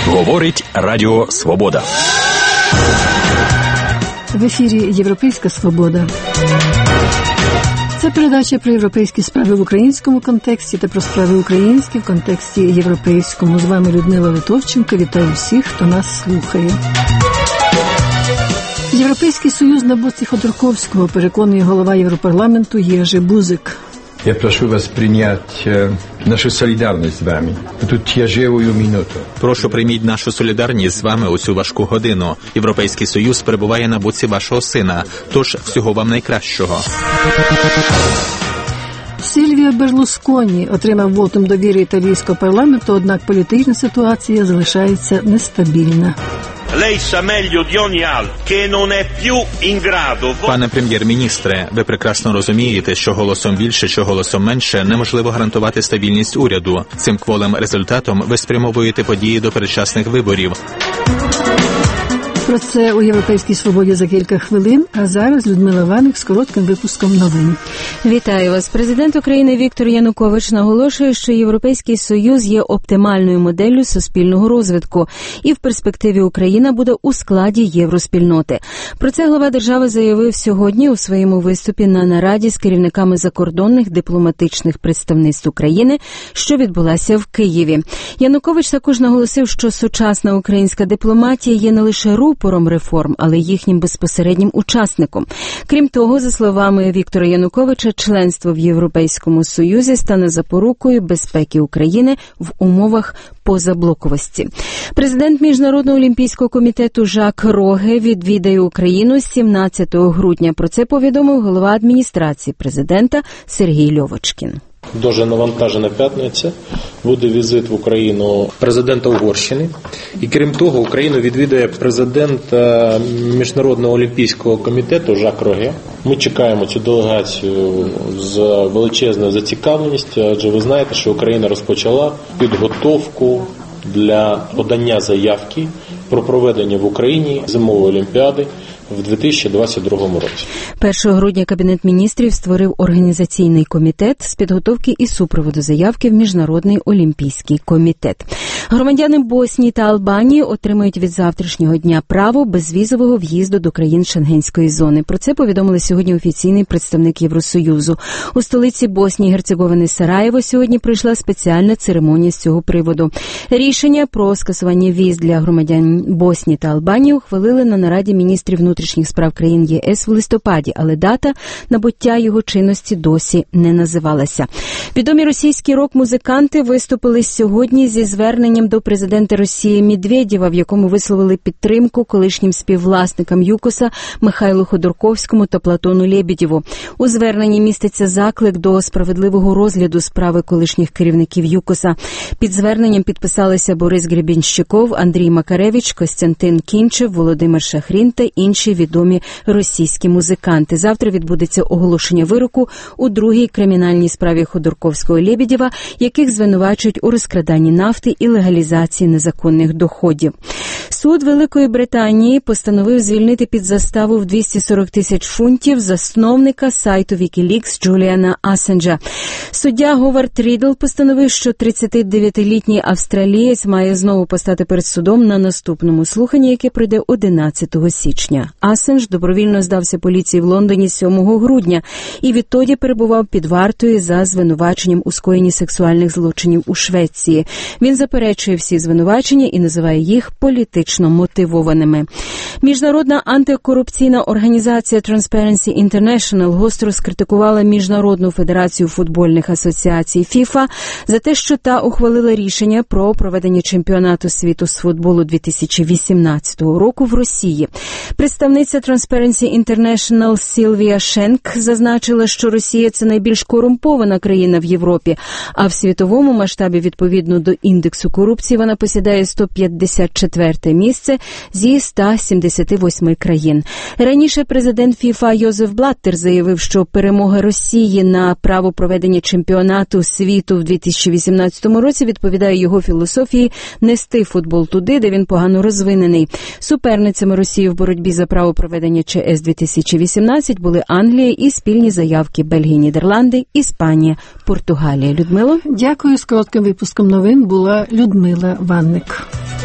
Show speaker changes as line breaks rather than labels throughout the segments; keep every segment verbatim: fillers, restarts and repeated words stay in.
Говорить Радіо Свобода.
В ефірі «Європейська свобода». Це передача про європейські справи в українському контексті та про справи українські в контексті європейському. З вами Людмила Литовченко. Вітаю всіх, хто нас слухає. Європейський Союз на боці Ходорковського, переконує голова Європарламенту Єжи Бузик.
Я прошу вас прийняти нашу солідарність з вами в ту тяжелу минуту.
Прошу, прийміть нашу солідарність з вами у цю важку годину. Європейський Союз перебуває на боці вашого сина, тож всього вам найкращого.
Сильвіо Берлусконі отримав вотум довіри італійського парламенту, однак політична ситуація залишається нестабільна.
Пане прем'єр-міністре, ви прекрасно розумієте, що голосом більше, що голосом менше неможливо гарантувати стабільність уряду. Цим кволим результатом ви спрямовуєте події до передчасних виборів.
Про це у «Європейській свободі» за кілька хвилин, а зараз Людмила Ванник з коротким випуском новин.
Вітаю вас. Президент України Віктор Янукович наголошує, що Європейський Союз є оптимальною моделлю суспільного розвитку, і в перспективі Україна буде у складі євроспільноти. Про це глава держави заявив сьогодні у своєму виступі на нараді з керівниками закордонних дипломатичних представництв України, що відбулася в Києві. Янукович також наголосив, що сучасна українська дипломатія є не лише рупором реформ, але їхнім безпосереднім учасником. Крім того, за словами Віктора Януковича, членство в Європейському Союзі стане запорукою безпеки України в умовах позаблоковості. Президент Міжнародного олімпійського комітету Жак Роге відвідає Україну сімнадцятого грудня. Про це повідомив голова адміністрації президента Сергій Льовочкін.
Дуже навантажена п'ятниця, буде візит в Україну президента Угорщини. І крім того, Україну відвідає президент Міжнародного олімпійського комітету Жак Роге. Ми чекаємо цю делегацію з величезною зацікавленістю, адже ви знаєте, що Україна розпочала підготовку для подання заявки про проведення в Україні зимової олімпіади в дві тисячі двадцять другому році.
першого грудня Кабінет міністрів створив організаційний комітет з підготовки і супроводу заявки в Міжнародний олімпійський комітет. Громадяни Боснії та Албанії отримають від завтрашнього дня право безвізового в'їзду до країн Шенгенської зони. Про це повідомили сьогодні офіційний представник Євросоюзу. У столиці Боснії і Герцеговини Сараєво сьогодні пройшла спеціальна церемонія з цього приводу. Рішення про скасування віз для громадян Боснії та Албанії ухвалили на нараді міністрів внутрішніх справ країн ЄС в листопаді, але дата набуття його чинності досі не називалася. Відомі російські рок-музиканти виступили сьогодні зі зверненням до президента Росії Медведєва, в якому висловили підтримку колишнім співвласникам ЮКОСа Михайлу Ходорковському та Платону Лєбєдєву. У зверненні міститься заклик до справедливого розгляду справи колишніх керівників ЮКОСа. Під зверненням підписалися Борис Гребенщиков, Андрій Макаревич, Костянтин Кінчев, Володимир Шахрін та інші відомі російські музиканти. Завтра відбудеться оголошення вироку у другій кримінальній справі Ходорковського-Лєбєдєва, яких звинувачують у розкраданні нафти і легалізації незаконних доходів. Суд Великої Британії постановив звільнити під заставу в двісті сорок тисяч фунтів засновника сайту Wikileaks Джуліана Ассанжа. Суддя Говард Рідл постановив, що тридцятидев'ятилітній австралієць має знову постати перед судом на наступному слуханні, яке пройде одинадцятого січня. Ассанж добровільно здався поліції в Лондоні сьомого грудня і відтоді перебував під вартою за звинуваченням у скоєнні сексуальних злочинів у Швеції. Він заперечує всі звинувачення і називає їх політично мотивованими. Міжнародна антикорупційна організація Transparency International гостро скритикувала Міжнародну федерацію футбольних асоціацій ФІФА за те, що та ухвалила рішення про проведення чемпіонату світу з футболу дві тисячі вісімнадцятого року в Росії. Представниця Transparency International Сілвія Шенк зазначила, що Росія – це найбільш корумпована країна в Європі, а в світовому масштабі відповідно до індексу корупції вона посідає сто п'ятдесят четверте місце зі ста сімдесяти восьми країн. Раніше президент ФІФА Йозеф Блаттер заявив, що перемога Росії на право проведення чемпіонату світу в дві тисячі вісімнадцятому році відповідає його філософії нести футбол туди, де він погано розвинений. Суперницями Росії в боротьбі за право проведення ЧС дві тисячі вісімнадцять були Англія і спільні заявки Бельгії, Нідерланди, Іспанія, Португалія. Людмила?
Дякую. З коротким випуском новин була Людмила Ванник.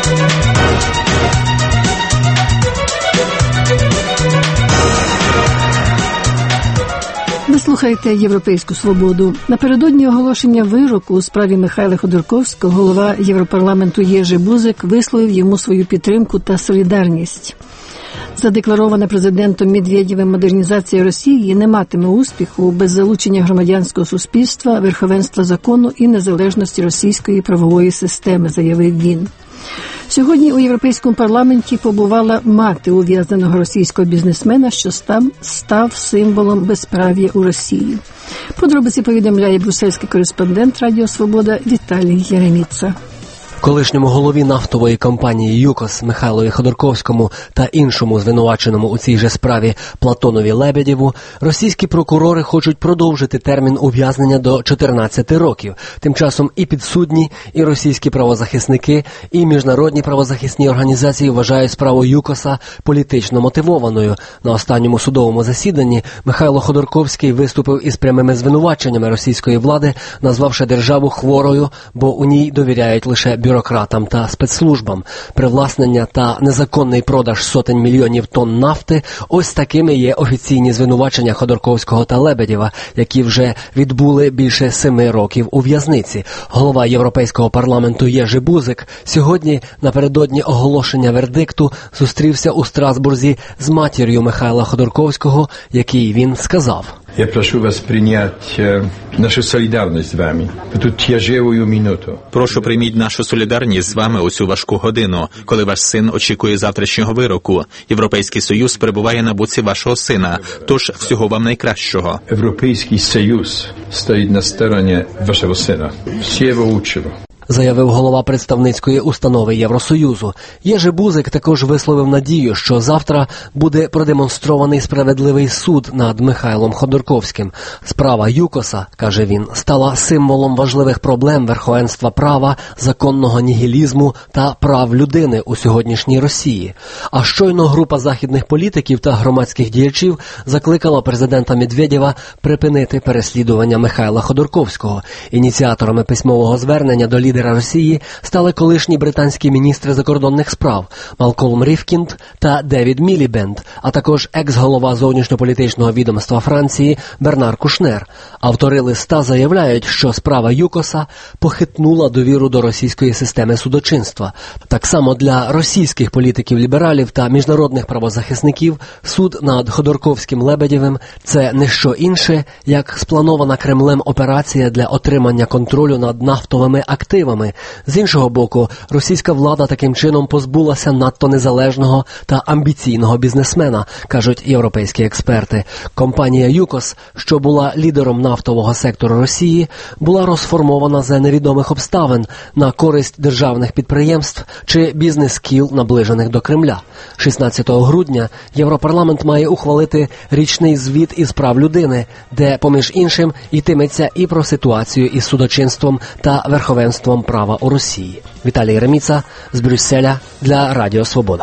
Ви слухаєте «Європейську свободу». Напередодні оголошення вироку у справі Михайла Ходорковського голова Європарламенту Єжи Бузик висловив йому свою підтримку та солідарність. Задекларована президентом Медведєвим модернізація Росії не матиме успіху без залучення громадянського суспільства, верховенства закону і незалежності російської правової системи, заявив він. Сьогодні у Європейському парламенті побувала мати ув'язненого російського бізнесмена, що став, став символом безправ'я у Росії. Подробиці повідомляє брюссельський кореспондент Радіо Свобода Віталій Яреміца.
Колишньому голові нафтової компанії «ЮКОС» Михайлові Ходорковському та іншому звинуваченому у цій же справі Платонові Лебедєву російські прокурори хочуть продовжити термін ув'язнення до чотирнадцяти років. Тим часом і підсудні, і російські правозахисники, і міжнародні правозахисні організації вважають справу «ЮКОСа» політично мотивованою. На останньому судовому засіданні Михайло Ходорковський виступив із прямими звинуваченнями російської влади, назвавши державу хворою, бо у ній довіряють лише бюрократам. бюрократам та спецслужбам. Привласнення та незаконний продаж сотень мільйонів тонн нафти – ось такими є офіційні звинувачення Ходорковського та Лебедєва, які вже відбули більше семи років у в'язниці. Голова Європейського парламенту Єжи Бузик сьогодні, напередодні оголошення вердикту, зустрівся у Страсбурзі з матір'ю Михайла Ходорковського, який він сказав:
Я прошу вас прийняти нашу солідарність з вами в ту тяжелу минуту.
Прошу, прийміть нашу солідарність з вами у цю важку годину, коли ваш син очікує завтрашнього вироку. Європейський Союз перебуває на боці вашого сина, тож всього вам найкращого.
Європейський Союз стоїть на стороні вашого сина. Всього лучшого.
Заявив голова представницької установи Євросоюзу. Єжи Бузик також висловив надію, що завтра буде продемонстрований справедливий суд над Михайлом Ходорковським. Справа ЮКОСа, каже він, стала символом важливих проблем верховенства права, законного нігілізму та прав людини у сьогоднішній Росії. А щойно група західних політиків та громадських діячів закликала президента Медведєва припинити переслідування Михайла Ходорковського. Ініціаторами письмового звернення до лідера Росії стали колишні британські міністри закордонних справ Малкольм Рівкінд та Девід Мілібенд, а також екс-голова зовнішньополітичного відомства Франції Бернар Кушнер. Автори листа заявляють, що справа ЮКОСа похитнула довіру до російської системи судочинства. Так само для російських політиків-лібералів та міжнародних правозахисників суд над Ходорковським Лебедєвим – це не що інше, як спланована Кремлем операція для отримання контролю над нафтовими активами. З іншого боку, російська влада таким чином позбулася надто незалежного та амбіційного бізнесмена, кажуть європейські експерти. Компанія ЮКОС, що була лідером нафтового сектору Росії, була розформована за невідомих обставин на користь державних підприємств чи бізнес-кіл, наближених до Кремля. шістнадцятого грудня Європарламент має ухвалити річний звіт із прав людини, де, поміж іншим, йтиметься і про ситуацію із судочинством та верховенством права у Росії. Віталій Яреміца з Брюсселя для Радіо Свобода.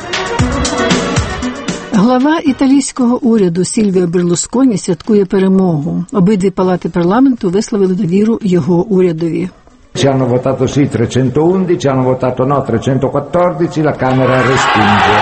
Глава італійського уряду Сільвіо Берлусконі святкує перемогу. Обидві палати парламенту висловили довіру його урядові.
Ci hanno votato sì trecentoundici, hanno votato no trecentoquattordici, la Camera respinge.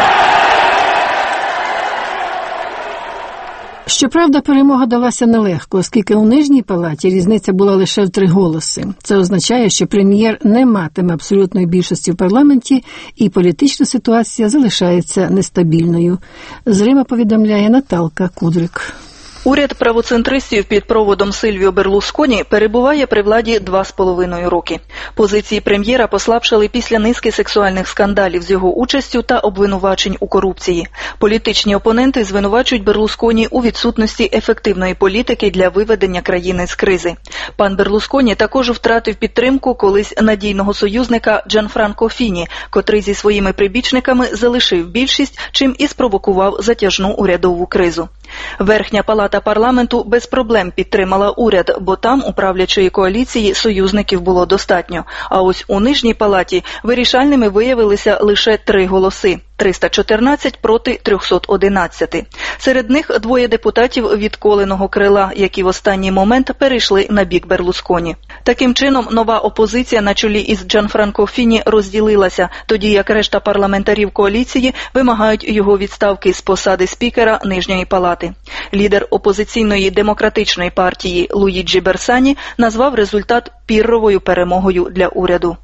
Щоправда, перемога далася нелегко, оскільки у нижній палаті різниця була лише в три голоси. Це означає, що прем'єр не матиме абсолютної більшості в парламенті і політична ситуація залишається нестабільною. З Рима повідомляє Наталка Кудрик.
Уряд правоцентристів під проводом Сильвіо Берлусконі перебуває при владі два з половиною роки. Позиції прем'єра послабшали після низки сексуальних скандалів з його участю та обвинувачень у корупції. Політичні опоненти звинувачують Берлусконі у відсутності ефективної політики для виведення країни з кризи. Пан Берлусконі також втратив підтримку колись надійного союзника Джанфранко Фіні, котрий зі своїми прибічниками залишив більшість, чим і спровокував затяжну урядову кризу. Верхня палата парламенту без проблем підтримала уряд, бо там у правлячої коаліції союзників було достатньо. А ось у нижній палаті вирішальними виявилися лише три голоси – триста чотирнадцять проти триста одинадцять. Серед них двоє депутатів від коленого крила, які в останній момент перейшли на бік Берлусконі. Таким чином, нова опозиція на чолі із Джанфранко Фіні розділилася, тоді як решта парламентарів коаліції вимагають його відставки з посади спікера Нижньої палати. Лідер опозиційної демократичної партії Луїджі Берсані назвав результат пірровою перемогою для уряду.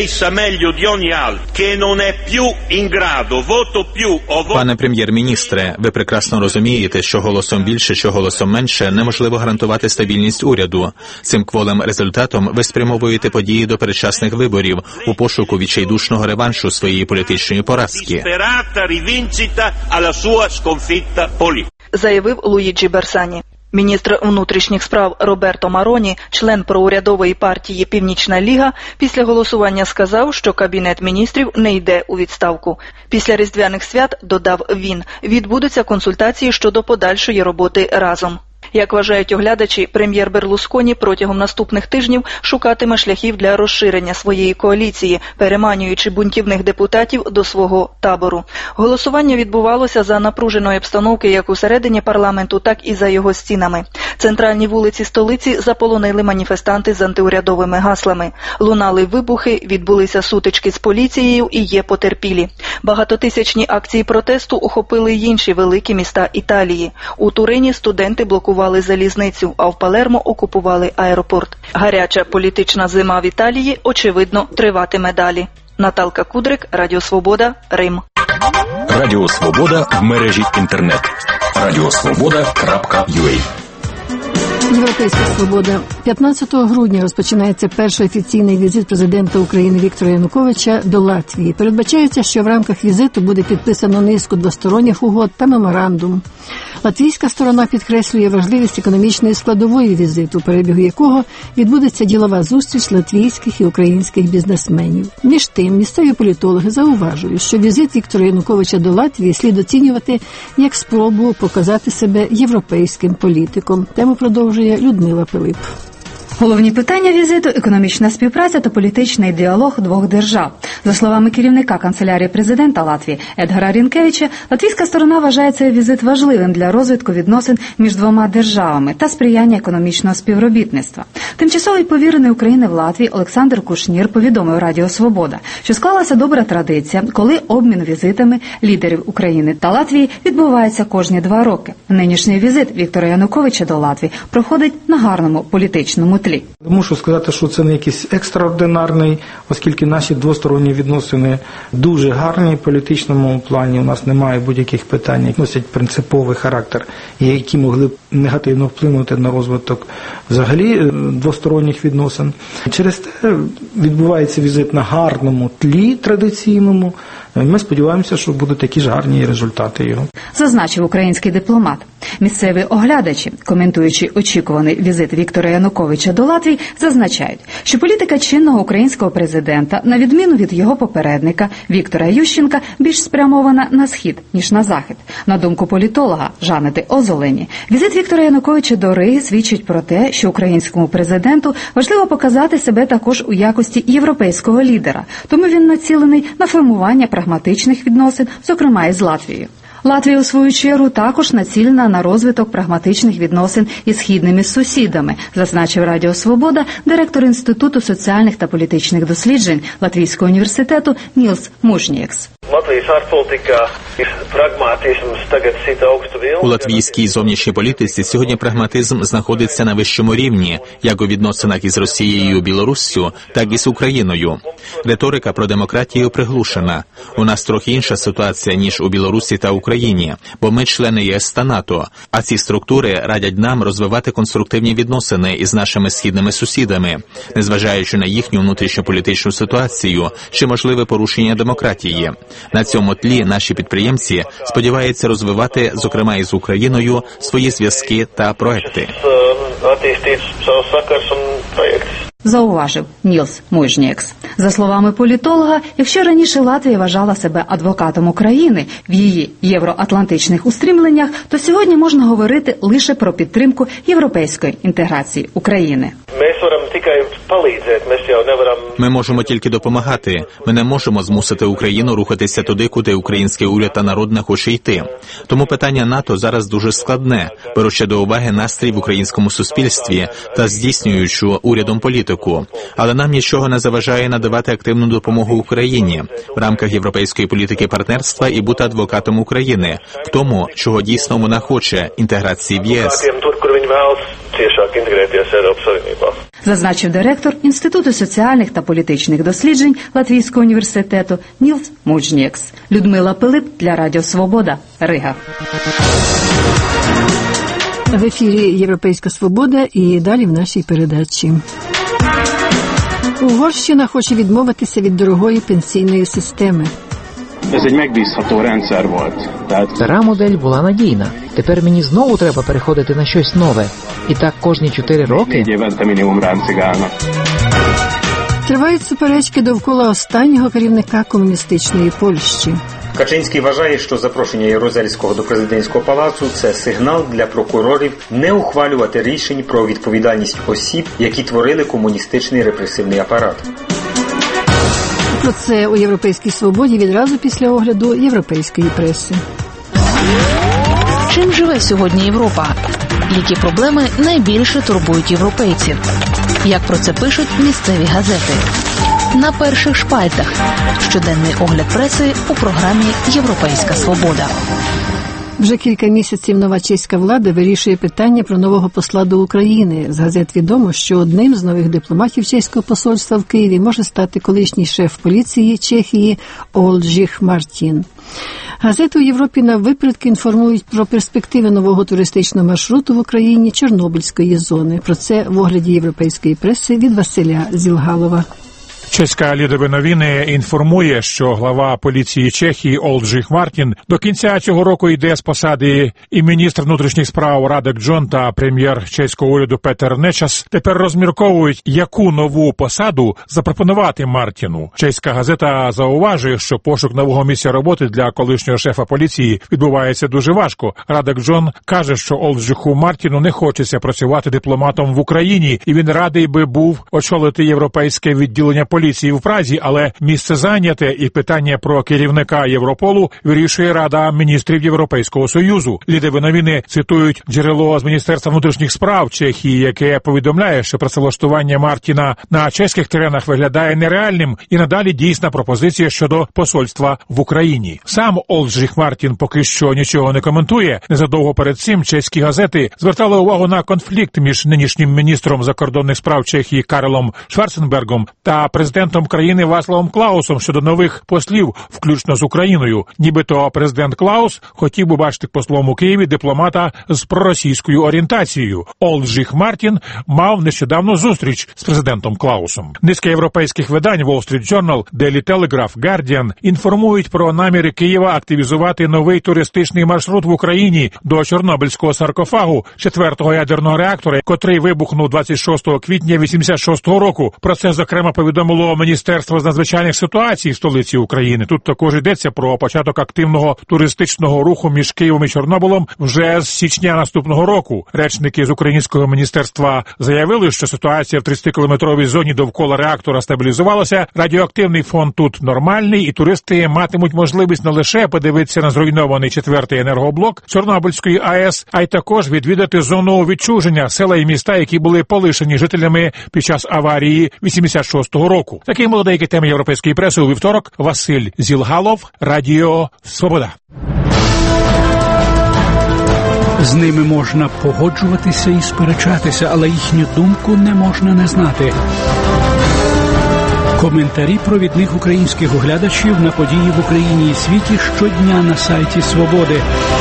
Пане прем'єр-міністре, ви прекрасно розумієте, що голосом більше, що голосом менше неможливо гарантувати стабільність уряду. Цим кволим результатом ви спрямовуєте події до передчасних виборів у пошуку відчайдушного реваншу своєї політичної поразки.
Заявив Луїджі Берсані. Міністр внутрішніх справ Роберто Мароні, член проурядової партії «Північна Ліга», після голосування сказав, що Кабінет міністрів не йде у відставку. Після Різдвяних свят, додав він, відбудуться консультації щодо подальшої роботи разом. Як вважають оглядачі, прем'єр Берлусконі протягом наступних тижнів шукатиме шляхів для розширення своєї коаліції, переманюючи бунтівних депутатів до свого табору. Голосування відбувалося за напруженої обстановки як усередині парламенту, так і за його стінами. Центральні вулиці столиці заполонили маніфестанти з антиурядовими гаслами. Лунали вибухи, відбулися сутички з поліцією і є потерпілі. Багатотисячні акції протесту охопили й інші великі міста Італії. У Турині студенти блокували залізницю, а в Палермо окупували аеропорт. Гаряча політична зима в Італії, очевидно, триватиме далі. Наталка Кудрик, Радіо Свобода, Рим.
Радіо Свобода в мережі інтернет. радіосвобода крапка ю а.
Європейська свобода. п'ятнадцятого грудня розпочинається перший офіційний візит президента України Віктора Януковича до Латвії. Передбачається, що в рамках візиту буде підписано низку двосторонніх угод та меморандум. Латвійська сторона підкреслює важливість економічної складової візиту, перебігу якого відбудеться ділова зустріч латвійських і українських бізнесменів. Між тим, місцеві політологи зауважують, що візит Віктора Януковича до Латвії слід оцінювати як спробу показати себе європейським політиком. Тему продовжує Людмила Пилип.
Головні питання візиту – економічна співпраця та політичний діалог двох держав. За словами керівника канцелярії президента Латвії Едгара Рінкевича, латвійська сторона вважає цей візит важливим для розвитку відносин між двома державами та сприяння економічного співробітництва. Тимчасовий повірений України в Латвії Олександр Кушнір повідомив Радіо Свобода, що склалася добра традиція, коли обмін візитами лідерів України та Латвії відбувається кожні два роки. Нинішній візит Віктора Януковича до Латвії проходить на гарному політичному тлі.
Мушу сказати, що це не якийсь екстраординарний, оскільки наші двосторонні відносини дуже гарні в політичному плані. У нас немає будь-яких питань, які носять принциповий характер, які могли б негативно вплинути на розвиток взагалі двосторонніх відносин. Через те відбувається візит на гарному тлі традиційному. Ми сподіваємося, що будуть такі ж гарні результати його.
Зазначив український дипломат. Місцеві оглядачі, коментуючи очікуваний візит Віктора Януковича до Латвії, зазначають, що політика чинного українського президента, на відміну від його попередника Віктора Ющенка, більш спрямована на схід, ніж на захід. На думку політолога Жанети Озолені, візит Віктора Януковича до Риги свідчить про те, що українському президенту важливо показати себе також у якості європейського лідера, тому він націлений на формування прагматичних відносин, зокрема із Латвією. Латвія, у свою чергу, також націлена на розвиток прагматичних відносин із східними сусідами, зазначив Радіо Свобода директор Інституту соціальних та політичних досліджень Латвійського університету Нілс Мужнієкс.
У латвійській зовнішній політиці сьогодні прагматизм знаходиться на вищому рівні, як у відносинах із Росією і Білоруссю, так і з Україною. Риторика про демократію приглушена. У нас трохи інша ситуація, ніж у Білорусі та Україні, бо ми члени ЄС та НАТО, а ці структури радять нам розвивати конструктивні відносини із нашими східними сусідами, незважаючи на їхню внутрішньополітичну ситуацію чи можливе порушення демократії. На цьому тлі наші підприємці сподіваються розвивати, зокрема із Україною, свої зв'язки та проекти.
Зауважив Нілс Мужнієкс. За словами політолога, якщо раніше Латвія вважала себе адвокатом України в її євроатлантичних устрімленнях, то сьогодні можна говорити лише про підтримку європейської інтеграції України.
Ми можемо тільки допомагати. Ми не можемо змусити Україну рухатися туди, куди український уряд та народ не хоче йти. Тому питання НАТО зараз дуже складне, беручи до уваги настрій в українському суспільстві та здійснюючи урядом політику. Але нам нічого не заважає надавати активну допомогу Україні в рамках європейської політики партнерства і бути адвокатом України в тому, чого дійсно вона хоче – інтеграції в ЄС.
Зазначив директор Інституту соціальних та політичних досліджень Латвійського університету Нілс Муджнєкс. Людмила Пилип для Радіо Свобода, Рига.
В ефірі «Європейська свобода» і далі в нашій передачі. Угорщина хоче відмовитися від дорогої пенсійної системи.
Стара модель була надійна. Тепер мені знову треба переходити на щось нове. І так кожні чотири роки.
Тривають суперечки довкола останнього керівника комуністичної Польщі.
Качинський вважає, що запрошення Ярузельського до президентського палацу – це сигнал для прокурорів не ухвалювати рішень про відповідальність осіб, які творили комуністичний репресивний апарат.
Про це у «Європейській свободі» відразу після огляду європейської преси.
Чим живе сьогодні Європа? Які проблеми найбільше турбують європейців? Як про це пишуть місцеві газети? На перших шпальтах. Щоденний огляд преси у програмі «Європейська свобода».
Вже кілька місяців нова чеська влада вирішує питання про нового посла до України. З газет відомо, що одним з нових дипломатів чеського посольства в Києві може стати колишній шеф поліції Чехії Олджіх Мартін. Газети у Європі на випередки інформують про перспективи нового туристичного маршруту в Україні Чорнобильської зони. Про це в огляді європейської преси від Василя Зілгалова.
Чеська Лідове новини інформує, що глава поліції Чехії Олджіх Мартін до кінця цього року йде з посади, і міністр внутрішніх справ Радек Джон та прем'єр чеського уряду Петер Нечас тепер розмірковують, яку нову посаду запропонувати Мартіну. Чеська газета зауважує, що пошук нового місця роботи для колишнього шефа поліції відбувається дуже важко. Радек Джон каже, що Олджиху Мартіну не хочеться працювати дипломатом в Україні, і він радий би був очолити європейське відділення поліції в Празі, але місце зайняте, і питання про керівника Європолу вирішує Рада міністрів Європейського Союзу. Лідові новини цитують джерело з Міністерства внутрішніх справ Чехії, яке повідомляє, що працевлаштування Мартіна на чеських теренах виглядає нереальним, і надалі дійсна пропозиція щодо посольства в Україні. Сам Олджіх Мартін поки що нічого не коментує. Незадовго перед цим чеські газети звертали увагу на конфлікт між нинішнім міністром закордонних справ Чехії Карлом Шварценбергом та президентом країни Вацлавом Клаусом щодо нових послів, включно з Україною. Нібито президент Клаус хотів би бачити послом у Києві дипломата з проросійською орієнтацією. Олджіх Мартін мав нещодавно зустріч з президентом Клаусом. Низка європейських видань Wall Street Journal, Daily Telegraph, Guardian інформують про наміри Києва активізувати новий туристичний маршрут в Україні до Чорнобильського саркофагу четвертого ядерного реактора, котрий вибухнув двадцять шостого квітня вісімдесят шостого року. Про це, зокрема, повідомило Міністерство з надзвичайних ситуацій в столиці України. Тут також йдеться про початок активного туристичного руху між Києвом і Чорнобилем вже з січня наступного року. Речники з українського міністерства заявили, що ситуація в тридцятикілометровій зоні довкола реактора стабілізувалася, радіоактивний фон тут нормальний, і туристи матимуть можливість не лише подивитися на зруйнований четвертий енергоблок Чорнобильської АЕС, а й також відвідати зону відчуження, села і міста, які були полишені жителями під час аварії вісімдесят шостого року. Такі молодейкі теми європейської преси у вівторок. Василь Зілгалов, Радіо Свобода.
З ними можна погоджуватися і сперечатися, але їхню думку не можна не знати. Коментарі провідних українських оглядачів на події в Україні і світі щодня на сайті Свободи.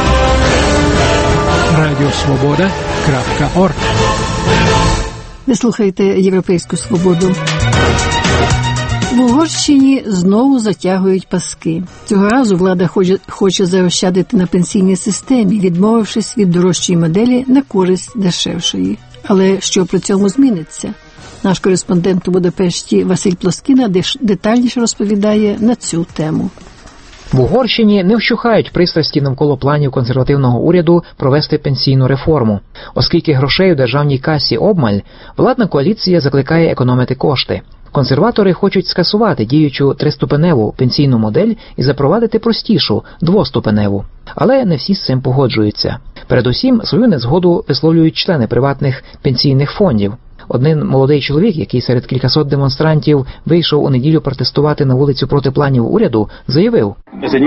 радіосвобода крапка орг.
Ви слухаєте «Європейську свободу». В Угорщині знову затягують паски. Цього разу влада хоче, хоче заощадити на пенсійній системі, відмовившись від дорожчої моделі на користь дешевшої. Але що при цьому зміниться? Наш кореспондент у Будапешті Василь Плоскіна детальніше розповідає на цю тему.
В Угорщині не вщухають пристрасті навколо планів консервативного уряду провести пенсійну реформу. Оскільки грошей у державній касі обмаль, владна коаліція закликає економити кошти. Консерватори хочуть скасувати діючу триступеневу пенсійну модель і запровадити простішу двоступеневу. Але не всі з цим погоджуються. Передусім, свою незгоду висловлюють члени приватних пенсійних фондів. Один молодий чоловік, який серед кількасот демонстрантів вийшов у неділю протестувати на вулицю проти планів уряду, заявив: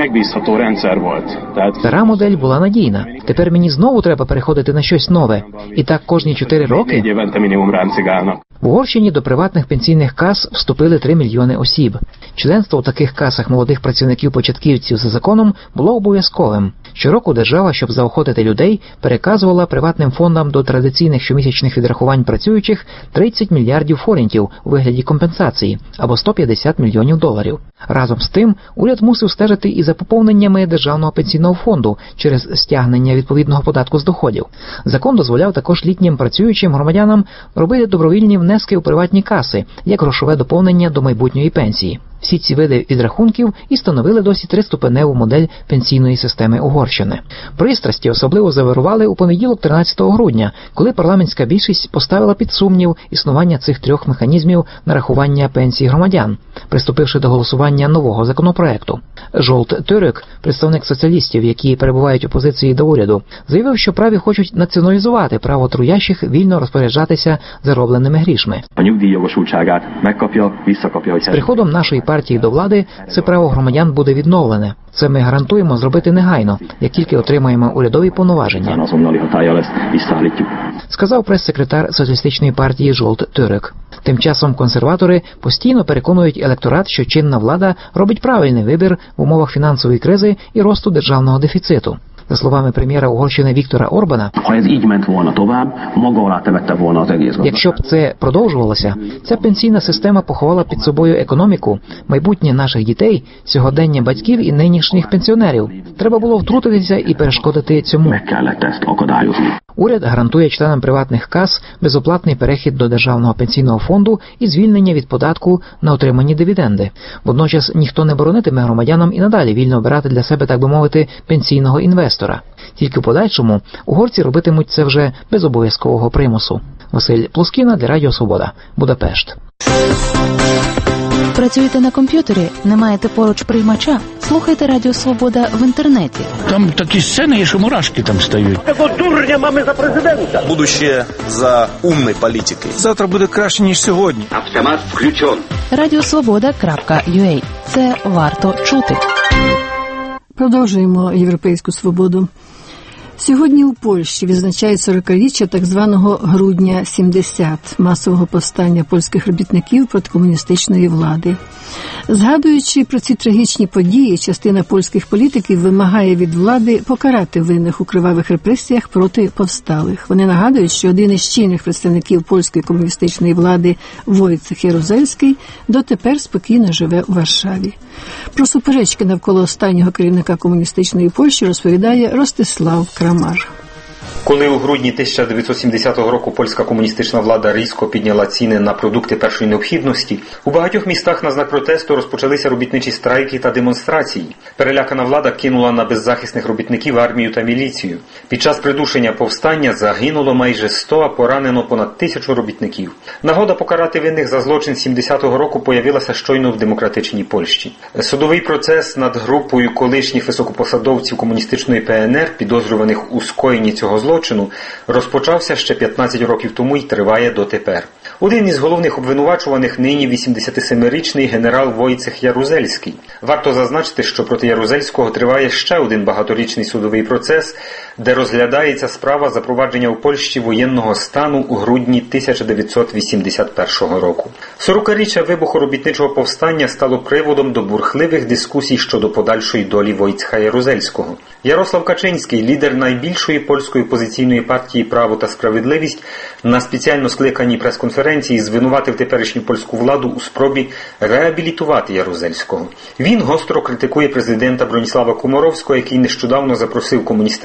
«Стара модель була надійна. Тепер мені знову треба переходити на щось нове. І так кожні чотири роки». В Угорщині до приватних пенсійних кас вступили три мільйони осіб. Членство у таких касах молодих працівників-початківців за законом було обов'язковим. Щороку держава, щоб заохотити людей, переказувала приватним фондам до традиційних щомісячних відрахувань працюючих тридцять мільярдів форінтів у вигляді компенсації, або сто п'ятдесят мільйонів доларів. Разом з тим, уряд мусив стежити і за поповненнями державного пенсійного фонду через стягнення відповідного податку з доходів. Закон дозволяв також літнім працюючим громадянам робити добровільні внески у приватні каси, як грошове доповнення до майбутньої пенсії. Всі ці види відрахунків і становили досі триступеневу модель пенсійної системи Угорщини. Пристрасті особливо завирували у понеділок тринадцятого грудня, коли парламентська більшість поставила під сумнів існування цих трьох механізмів нарахування пенсій громадян, приступивши до голосування нового законопроекту. Зsolt Török, представник соціалістів, які перебувають у опозиції до уряду, заявив, що праві хочуть націоналізувати право трудящих вільно розпоряджатися заробленими грішми. З приходом нашої партії до влади це право громадян буде відновлене. Це ми гарантуємо зробити негайно, як тільки отримаємо урядові повноваження, сказав прес-секретар соціалістичної партії Zsolt Török. Тим часом консерватори постійно переконують електорат, що чинна влада робить правильний вибір в умовах фінансової кризи і росту державного дефіциту. За словами прем'єра Угорщини Віктора Орбана, якщо б це продовжувалося, ця пенсійна система поховала під собою економіку, майбутнє наших дітей, сьогодення батьків і нинішніх пенсіонерів. Треба було втрутитися і перешкодити цьому. Уряд гарантує членам приватних кас безоплатний перехід до державного пенсійного фонду і звільнення від податку на отримані дивіденди. Водночас ніхто не боронитиме громадянам і надалі вільно обирати для себе, так би мовити, пенсійного інвестора. Тільки в подальшому угорці робитимуть це вже без обов'язкового примусу. Василь Плоскіна для Радіо Свобода, Будапешт.
Працюєте на комп'ютері? Не маєте поруч приймача? Слухайте Радіо Свобода в інтернеті.
Там такі сцени, що мурашки там стають.
Такого дурня mamy за президента.
Будущее за умной політики. Завтра буде краще, ніж сьогодні.
Автомат включен.
радіо свобода крапка ю а. Це варто чути.
Продовжуємо європейську свободу. Сьогодні у Польщі відзначають сорокаріччя так званого грудня сімдесят, масового повстання польських робітників проти комуністичної влади. Згадуючи про ці трагічні події, частина польських політиків вимагає від влади покарати винних у кривавих репресіях проти повсталих. Вони нагадують, що один із чинних представників польської комуністичної влади Войцех Ярузельський дотепер спокійно живе у Варшаві. Про суперечки навколо останнього керівника комуністичної Польщі розповідає Ростислав Крамар.
Коли у грудні тисяча дев'ятсот сімдесятого року польська комуністична влада різко підняла ціни на продукти першої необхідності, у багатьох містах на знак протесту розпочалися робітничі страйки та демонстрації. Перелякана влада кинула на беззахисних робітників армію та міліцію. Під час придушення повстання загинуло майже сто, а поранено понад тисячу робітників. Нагода покарати винних за злочин сімдесятого року появилася щойно в демократичній Польщі. Судовий процес над групою колишніх високопосадовців комуністичної Пе Ен Ер, підозрюваних у скоєнні цього злочину, розпочався ще п'ятнадцять років тому і триває дотепер. Один із головних обвинувачуваних нині вісімдесятисемирічний генерал Войцех Ярузельський. Варто зазначити, що проти Ярузельського триває ще один багаторічний судовий процес, де розглядається справа запровадження у Польщі воєнного стану у грудні тисяча дев'ятсот вісімдесят першого року. сорокаріччя вибуху робітничого повстання стало приводом до бурхливих дискусій щодо подальшої долі Войцеха Ярузельського. Ярослав Качинський, лідер найбільшої польської опозиційної партії «Право та справедливість», на спеціально скликаній прес-конференції звинуватив теперішню польську владу у спробі реабілітувати Ярузельського. Він гостро критикує президента Броніслава Комаровського, який нещодавно запросив комуністичного генерала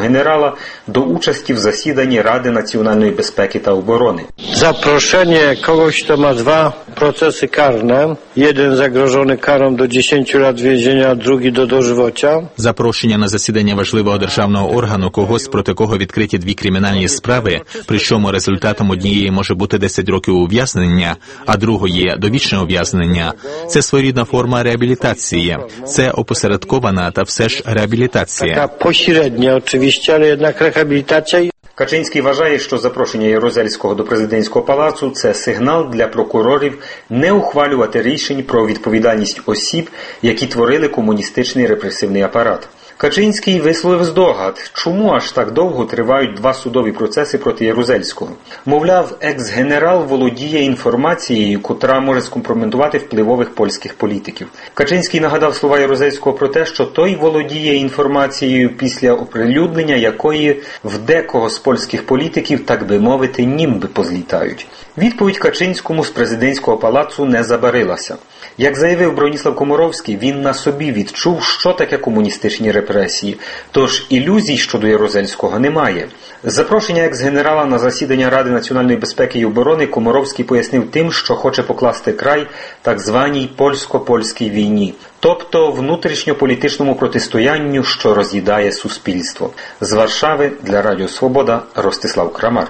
генерала до участі в засіданні Ради національної безпеки та оборони.
Zaproszenie kogoś, kto ma dwa procesy karne, jeden zagrożony karą do dziesięciu lat więzienia, drugi do dożywocia.
Запрошення на засідання важливого державного органу когось, проти кого відкриті дві кримінальні справи, причому результатом однієї може бути десять років ув'язнення, а другої – довічне ув'язнення. Це своєрідна форма реабілітації. Це опосередкована та все ж реабілітація.
Така посередня, очевидно, але однак реабілітація.
Качинський вважає, що запрошення Ярузельського до президентського палацу – це сигнал для прокурорів не ухвалювати рішень про відповідальність осіб, які творили комуністичний репресивний апарат. Качинський висловив здогад, чому аж так довго тривають два судові процеси проти Ярузельського. Мовляв, екс-генерал володіє інформацією, котра може скомпрометувати впливових польських політиків. Качинський нагадав слова Ярузельського про те, що той володіє інформацією, після оприлюднення якої в декого з польських політиків, так би мовити, німби позлітають. Відповідь Качинському з президентського палацу не забарилася. Як заявив Броніслав Комаровський, він на собі відчув, що таке комуністичні репресії, тож ілюзій щодо Ярузельського немає. Запрошення екс-генерала на засідання Ради національної безпеки і оборони Комаровський пояснив тим, що хоче покласти край так званій польсько-польській війні, тобто внутрішньополітичному протистоянню, що роз'їдає суспільство. З Варшави для Радіо Свобода Ростислав Крамар.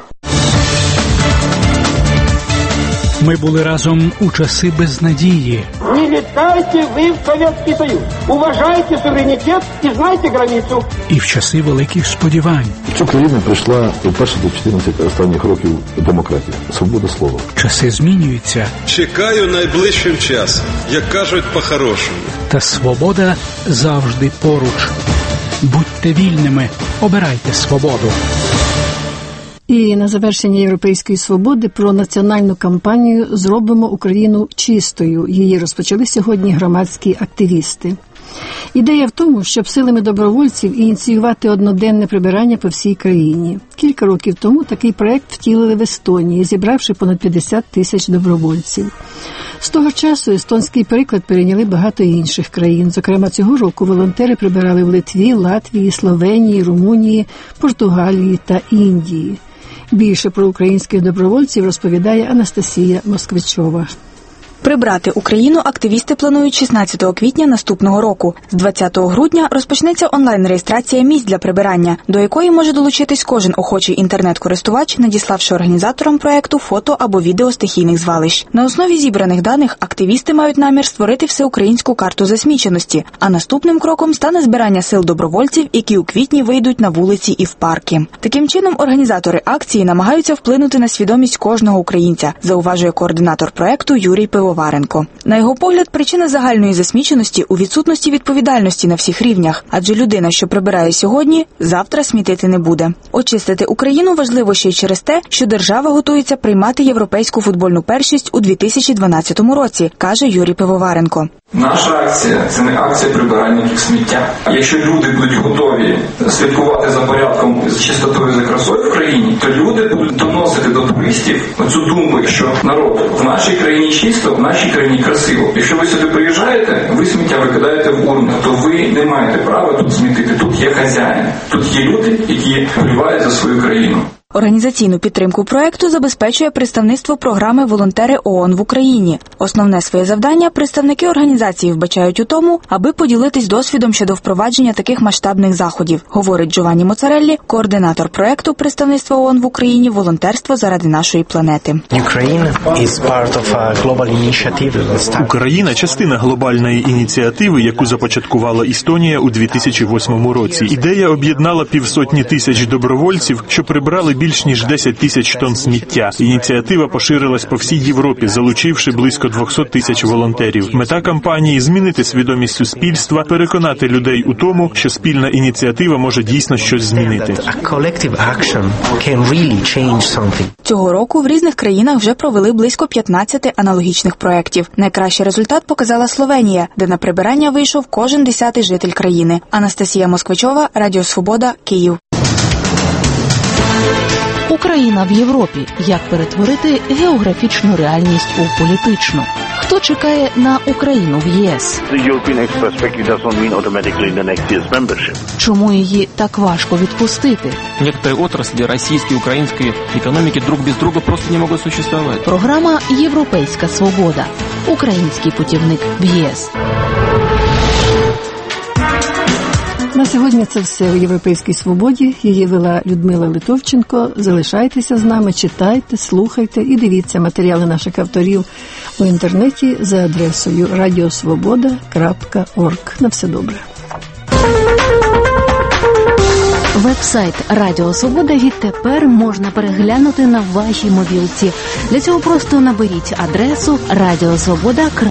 Ми були разом у часи безнадії.
Не літайте ви в Совєтський Союз. Уважайте суверенітет і знайте границю.
І в часи великих сподівань.
В цю країну прийшла вперше до чотирнадцяти останніх років демократія, свобода слова.
Часи змінюються.
Чекаю найближчим часом, як кажуть по-хорошому.
Та свобода завжди поруч. Будьте вільними, обирайте свободу.
І на завершення Європейської свободи про національну кампанію «Зробимо Україну чистою». Її розпочали сьогодні громадські активісти. Ідея в тому, щоб силами добровольців ініціювати одноденне прибирання по всій країні. Кілька років тому такий проект втілили в Естонії, зібравши понад п'ятдесят тисяч добровольців. З того часу естонський приклад перейняли багато інших країн. Зокрема, цього року волонтери прибирали в Литві, Латвії, Словенії, Румунії, Португалії та Індії. Більше про українських добровольців розповідає Анастасія Москвичова.
Прибрати Україну активісти планують шістнадцятого квітня наступного року. З двадцятого грудня розпочнеться онлайн-реєстрація місць для прибирання, до якої може долучитись кожен охочий інтернет-користувач, надіславши організаторам проекту фото або відео стихійних звалищ. На основі зібраних даних активісти мають намір створити всеукраїнську карту засміченості, а наступним кроком стане збирання сил добровольців, які у квітні вийдуть на вулиці і в парки. Таким чином, організатори акції намагаються вплинути на свідомість кожного українця, зауважує координатор проекту Юрій Пивоваренко. На його погляд, причина загальної засміченості у відсутності відповідальності на всіх рівнях, адже людина, що прибирає сьогодні, завтра смітити не буде. Очистити Україну важливо ще й через те, що держава готується приймати європейську футбольну першість у дві тисячі дванадцятому році, каже Юрій Пивоваренко.
Наша акція – це не акція прибиральників сміття. Якщо люди будуть готові слідкувати за порядком, за чистотою, за красою в країні, то люди будуть доносити до туристів оцю думку, що народ, в нашій країні чисто, в нашій країні красиво. Якщо ви сюди приїжджаєте, ви сміття викидаєте в урну, то ви не маєте права тут смітити. Тут є хазяїн, тут є люди, які вболівають за свою країну.
Організаційну підтримку проекту забезпечує представництво програми «Волонтери ООН в Україні». Основне своє завдання представники організації вбачають у тому, аби поділитись досвідом щодо впровадження таких масштабних заходів, говорить Джованні Моцареллі, координатор проекту представництва ООН в Україні «Волонтерство заради нашої планети».
Україна – частина глобальної ініціативи, яку започаткувала Естонія у дві тисячі восьмому році. Ідея об'єднала півсотні тисяч добровольців, що прибрали більш ніж десять тисяч тонн сміття. Ініціатива поширилась по всій Європі, залучивши близько двісті тисяч волонтерів. Мета кампанії – змінити свідомість суспільства, переконати людей у тому, що спільна ініціатива може дійсно щось змінити.
Цього року в різних країнах вже провели близько п'ятнадцяти аналогічних проєктів. Найкращий результат показала Словенія, де на прибирання вийшов кожен десятий житель країни. Анастасія Москвичова, Радіо Свобода, Київ.
Україна в Європі. Як перетворити географічну реальність у політичну? Хто чекає на Україну в ЄС? Чому її так важко відпустити?
Некоторые отрасли российской и украинской экономики друг без друга просто не могут существовать.
Програма «Європейська свобода». Український путівник в ЄС.
На сьогодні це все у «Європейській свободі». Її вела Людмила Литовченко. Залишайтеся з нами, читайте, слухайте і дивіться матеріали наших авторів у інтернеті за адресою радіосвобода крапка орг. На все добре.
Веб-сайт Радіо Свобода відтепер можна переглянути на вашій мобілці. Для цього просто наберіть адресу радіосвобода крапка орг.